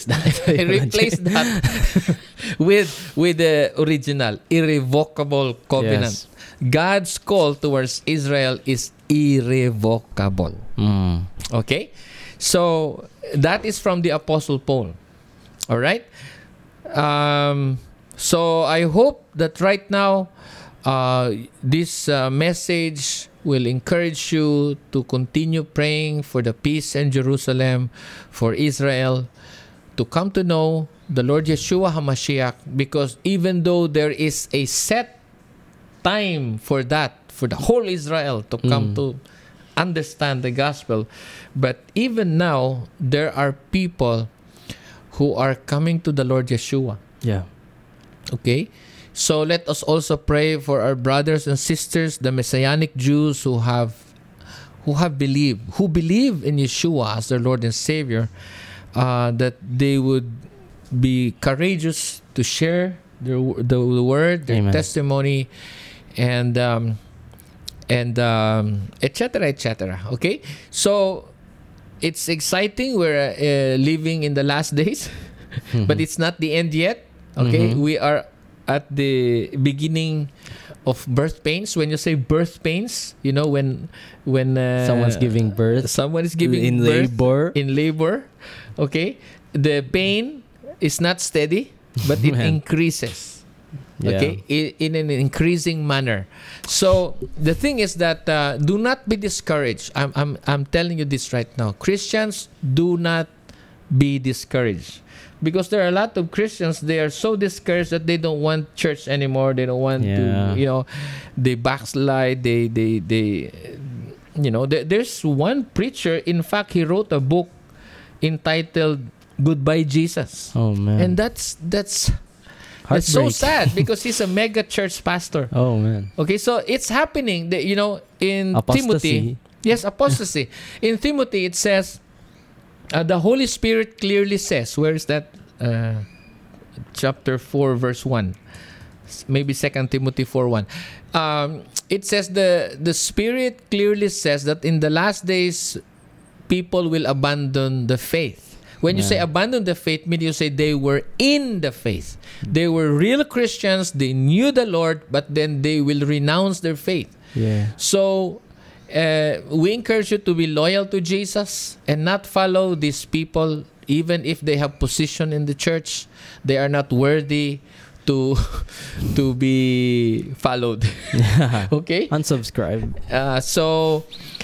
that with the original irrevocable covenant. Yes. God's call towards Israel is irrevocable. Okay? So that is from the Apostle Paul. All right? So I hope that right now this message will encourage you to continue praying for the peace in Jerusalem, for Israel, to come to know the Lord Yeshua HaMashiach, because even though there is a set time for that, for the whole Israel to come to understand the gospel, but even now, there are people who are coming to the Lord Yeshua. Yeah. Okay? So let us also pray for our brothers and sisters, the Messianic Jews who believe in Yeshua as their Lord and Savior, that they would be courageous to share the word, their Amen. testimony, and etc., etc. Okay, so it's exciting. We're living in the last days, but it's not the end yet. Okay, Mhm. we are at the beginning of birth pains. When you say birth pains, you know, when Someone's giving birth. someone is giving in birth labor. in labor. Okay, the pain is not steady, but it Man. increases. Yeah. Okay, in an increasing manner. So the thing is that do not be discouraged. I'm telling you this right now. Christians, do not be discouraged, because there are a lot of Christians, they are so discouraged that they don't want church anymore. They don't want Yeah. to, you know, they backslide. They you know, there's one preacher, in fact, he wrote a book entitled Goodbye Jesus. Oh man. And that's so Heartbreak. sad, because he's a mega church pastor. Oh man. Okay, so it's happening that, you know, in Apostasy. Timothy. Yes, apostasy. In Timothy, it says, the Holy Spirit clearly says, where is that? Chapter 4, verse 1. Maybe 2 Timothy 4:1. It says the Spirit clearly says that in the last days, people will abandon the faith. When you Yeah. say abandon the faith, meaning you say they were in the faith. They were real Christians. They knew the Lord, but then they will renounce their faith. Yeah. So we encourage you to be loyal to Jesus and not follow these people, even if they have position in the church. They are not worthy to to be followed. Okay. Unsubscribe. So,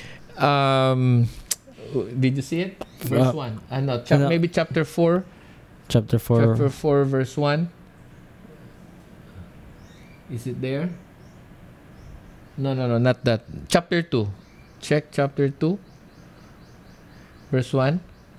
did you see it? Verse 1. No, no. maybe chapter 4. Chapter 4. Chapter 4, verse 1. Is it there? No, not that. Chapter 2. Check chapter 2. Verse 1.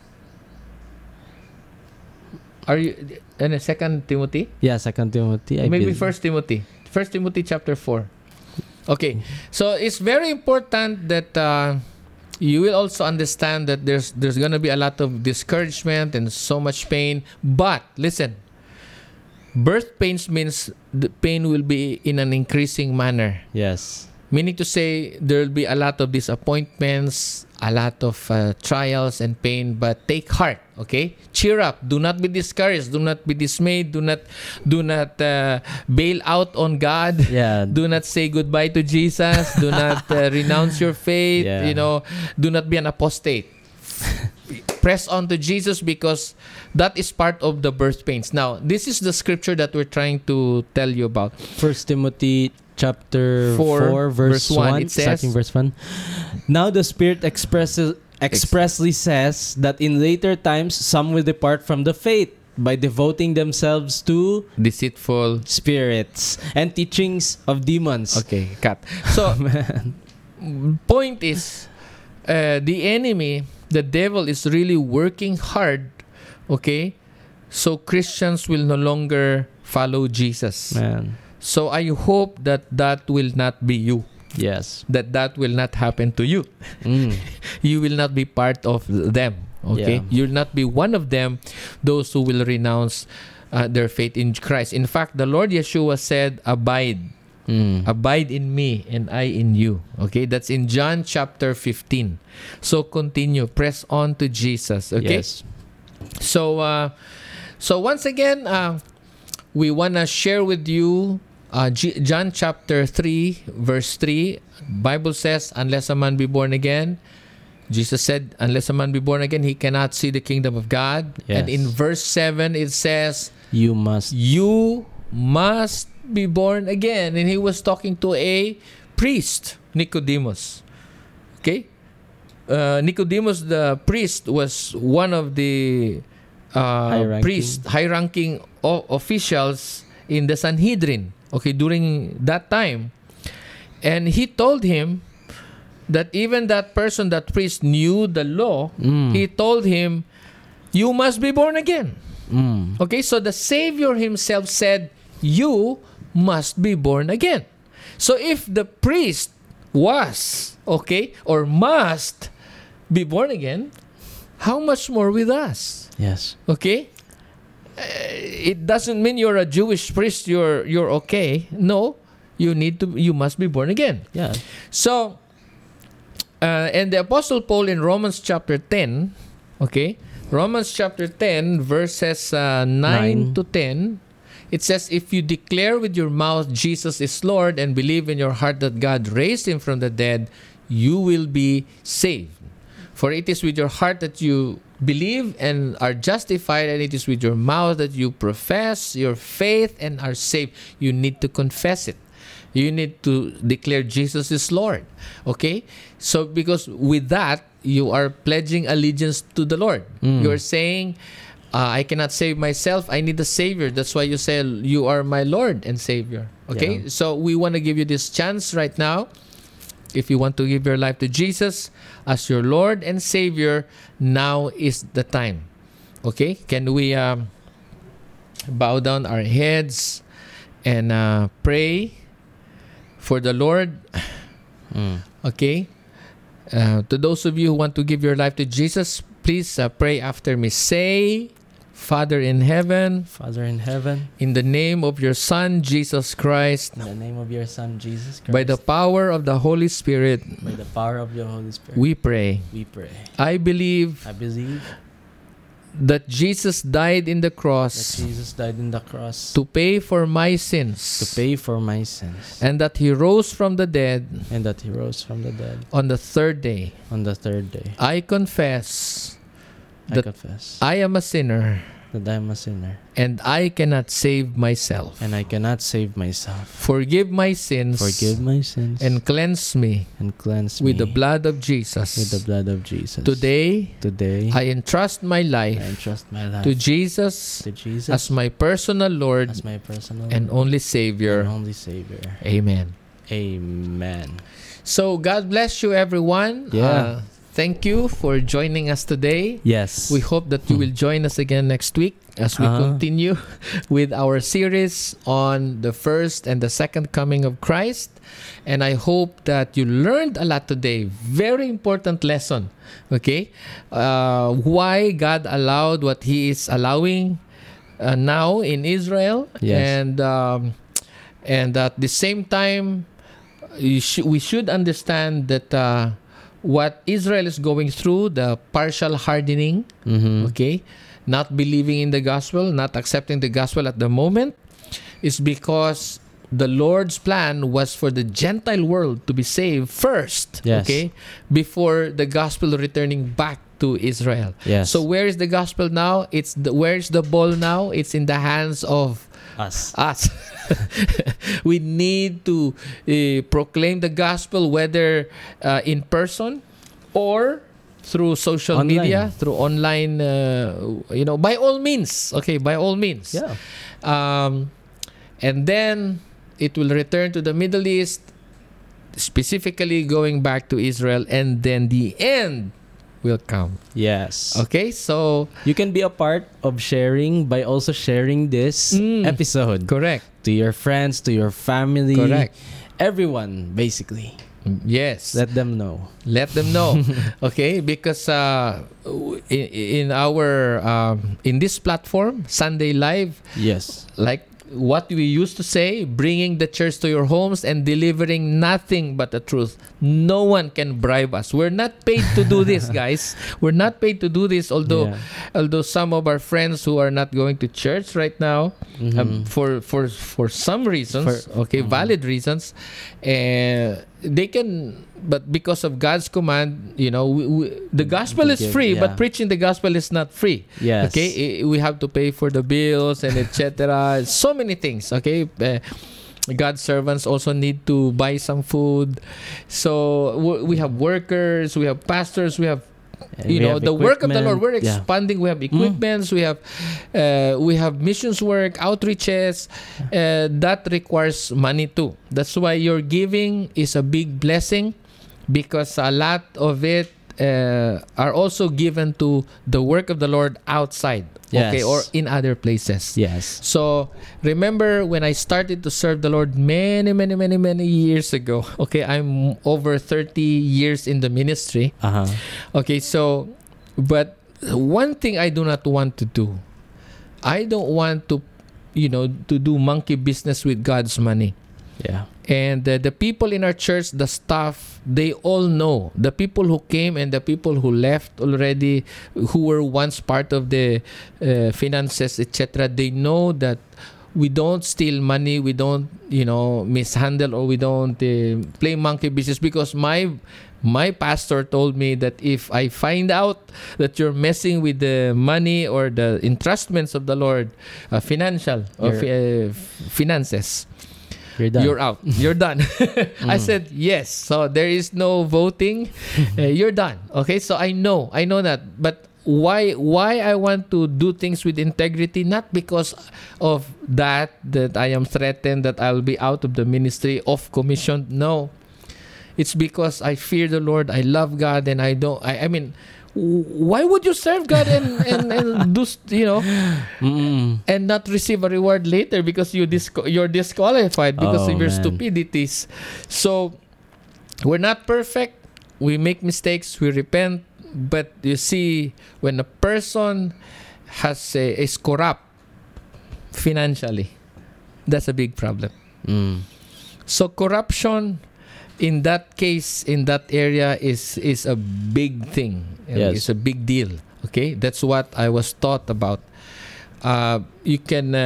Are you in 2 Timothy? Yeah, 2 Timothy. I Maybe believe. 1 Timothy. 1 Timothy chapter 4. Okay. So it's very important that you will also understand that there's going to be a lot of discouragement and so much pain. But listen, birth pains means the pain will be in an increasing manner. Yes. Meaning to say, there will be a lot of disappointments, a lot of trials and pain, but take heart, okay? Cheer up. Do not be discouraged. Do not be dismayed. Do not bail out on God. Yeah. Do not say goodbye to Jesus. Do not renounce your faith. Yeah. You know, do not be an apostate. Press on to Jesus, because that is part of the birth pains. Now, this is the scripture that we're trying to tell you about. 1 Timothy chapter 4 verse 1. It says, Starting verse 1. Now the Spirit expressly says that in later times some will depart from the faith by devoting themselves to deceitful. spirits and teachings of demons. Okay, cut. So, point is, the enemy, the devil, is really working hard, okay? So Christians will no longer follow Jesus. Man. So I hope that will not be you. Yes. That will not happen to you. Mm. You will not be part of them. Okay? Yeah. You'll not be one of them, those who will renounce their faith in Christ. In fact, the Lord Yeshua said, abide. Abide in me and I in you. Okay? That's in John chapter 15. So continue. Press on to Jesus. Okay? Yes. So once again, we want to share with you John chapter 3, verse 3. Bible says, unless a man be born again, Jesus said, unless a man be born again, he cannot see the kingdom of God. Yes. And in verse 7, it says, You must. you must be born again. And he was talking to a priest, Nicodemus. Okay? Nicodemus, the priest, was one of the high-ranking officials in the Sanhedrin, okay, during that time. And he told him that even that person, that priest, knew the law. He told him, you must be born again. Okay, so the Savior himself said, you must be born again. So if the priest was, okay, or must be born again, how much more with us? Yes. Okay? it doesn't mean you're a Jewish priest, you're okay. No, you must be born again. Yeah. So, and the Apostle Paul in Romans chapter 10, okay, Romans chapter 10, verses 9 to 10, it says, if you declare with your mouth Jesus is Lord and believe in your heart that God raised him from the dead, you will be saved. For it is with your heart that you believe and are justified, and it is with your mouth that you profess your faith and are saved. You need to confess it. You need to declare Jesus is Lord. Okay? So, because with that, you are pledging allegiance to the Lord. You're saying, I cannot save myself. I need a Savior. That's why you say, you are my Lord and Savior. Okay? Yeah. So, we want to give you this chance right now. If you want to give your life to Jesus as your Lord and Savior, now is the time. Okay? Can we bow down our heads and pray for the Lord? Okay? To those of you who want to give your life to Jesus, please pray after me. Say, Father in heaven, Father in heaven, in the name of your Son, Jesus Christ, in the name of your Son, Jesus Christ, by the power of the Holy Spirit, by the power of your Holy Spirit, we pray. we pray. I believe I believe that Jesus died in the that cross Jesus died in the cross to pay for my sins, to pay for my sins, and that he rose from the dead and that he rose from the dead on the third day. on the third day. I confess I that confess I am a sinner that I am a sinner and I cannot save myself. and I cannot save myself. Forgive my sins Forgive my sins and cleanse me and cleanse with me the blood of Jesus. with the blood of Jesus. Today, Today, I entrust my I life entrust my life to Jesus to Jesus as my personal Lord as my personal and only and Savior. only Savior. Amen. Amen. So, God bless you, everyone. Yeah. Thank you for joining us today. Yes. We hope that you will join us again next week as we continue with our series on the first and the second coming of Christ. And I hope that you learned a lot today. Very important lesson. Okay? Why God allowed what He is allowing now in Israel. Yes. And at the same time, we should understand that what Israel is going through, the partial hardening, okay, not believing in the gospel, not accepting the gospel at the moment, is because the Lord's plan was for the Gentile world to be saved first, Yes. okay, before the gospel returning back to Israel. Yes. So where is the gospel now? Where's the ball now? It's in the hands of Us. we need to proclaim the gospel, whether in person or through social Online. media, through online, by all means. Okay, by all means. Yeah. And then it will return to the Middle East, specifically going back to Israel, and then the end will come. Yes. Okay, so You can be a part of sharing by also sharing this episode correct. to your friends, to your family. Correct. Everyone, basically. Yes. Let them know. Let them know. Okay, because in our in this platform, Sunday Live, Yes. like what we used to say, bringing the church to your homes and delivering nothing but the truth. No one can bribe us. We're not paid to do this, guys. We're not paid to do this, although some of our friends who are not going to church right now, for some reasons, valid reasons, they can. But because of God's command, the gospel is free, but preaching the gospel is not free. Yes. Okay, we have to pay for the bills and etc. So many things. Okay, God's servants also need to buy some food. So we have workers, we have pastors, we have the work of the Lord. We're expanding. We have equipments. We have missions work, outreaches. That requires money too. That's why your giving is a big blessing, because a lot of it are also given to the work of the Lord outside, okay, or in other places. Yes. So remember when I started to serve the Lord many years ago. Okay, I'm over 30 years in the ministry. Okay, so but one thing I do not want to do, I don't want to, to do monkey business with God's money. Yeah. And the people in our church, the staff, they all know. The people who came and the people who left already, who were once part of the finances, etc., they know that we don't steal money, we don't, mishandle, or we don't play monkey business, because my pastor told me that if I find out that you're messing with the money or the entrustments of the Lord, financial or finances, you're done. You're out. You're done. I said yes. So there is no voting. You're done. Okay. So I know that. But why I want to do things with integrity? Not because of that I am threatened that I'll be out of the ministry, off commission. No. It's because I fear the Lord. I love God, and I don't. I mean, why would you serve God and do, and not receive a reward later because you're disqualified because of your stupidities? So we're not perfect. We make mistakes. We repent. But you see, when a person is corrupt financially, that's a big problem. So corruption, in that case, in that area, is a big thing. Yes. It's a big deal. Okay, that's what I was taught about. You can,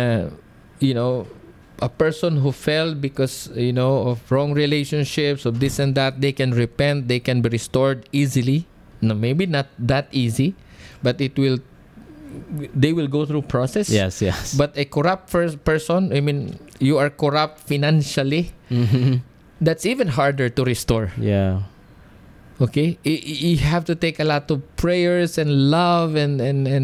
a person who fell because of wrong relationships, of this and that, they can repent. They can be restored easily. No, maybe not that easy, but they will go through process. Yes. But a corrupt person, I mean, you are corrupt financially. That's even harder to restore. Yeah. Okay, you have to take a lot of prayers and love and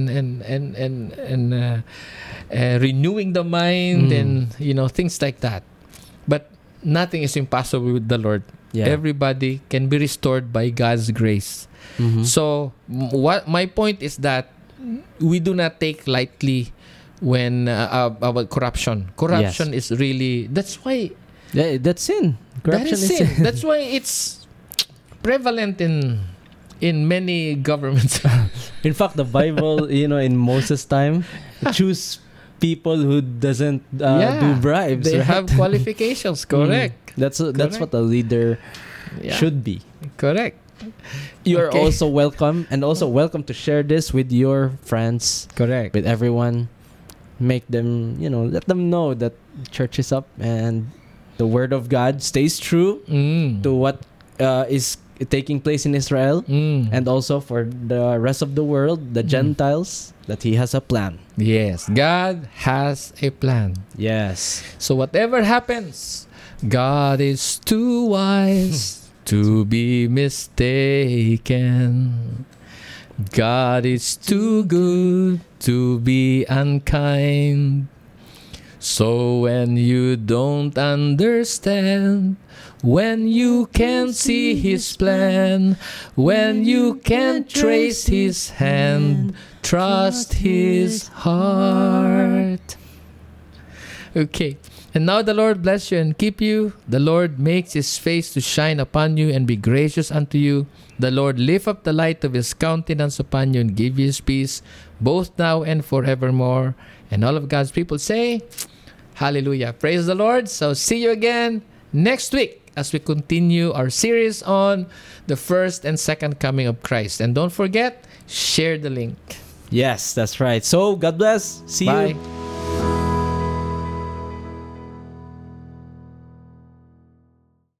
renewing the mind and things like that. But nothing is impossible with the Lord. Yeah. Everybody can be restored by God's grace. So what my point is that we do not take lightly when about corruption. Corruption is really, that's why. Yeah, that's sin. Corruption is sin. That's why it's prevalent in many governments. In fact, the Bible, in Moses' time, choose people who doesn't do bribes. They right? have qualifications. Correct. That's what a leader should be. Correct. You're also welcome, and also welcome to share this with your friends. Correct. With everyone. Make them, let them know that church is up and the word of God stays true to what is taking place in Israel, and also for the rest of the world, the Gentiles, that He has a plan. Yes, God has a plan. Yes. So whatever happens, God is too wise to be mistaken. God is too good to be unkind. So when you don't understand, when you can't see His plan, when you can't trace His hand, trust His heart. Okay. And now the Lord bless you and keep you. The Lord makes His face to shine upon you and be gracious unto you. The Lord lift up the light of His countenance upon you and give you His peace, both now and forevermore. And all of God's people say, hallelujah. Praise the Lord. So see you again next week as we continue our series on the first and second coming of Christ. And don't forget, share the link. Yes, that's right. So God bless. See Bye. you.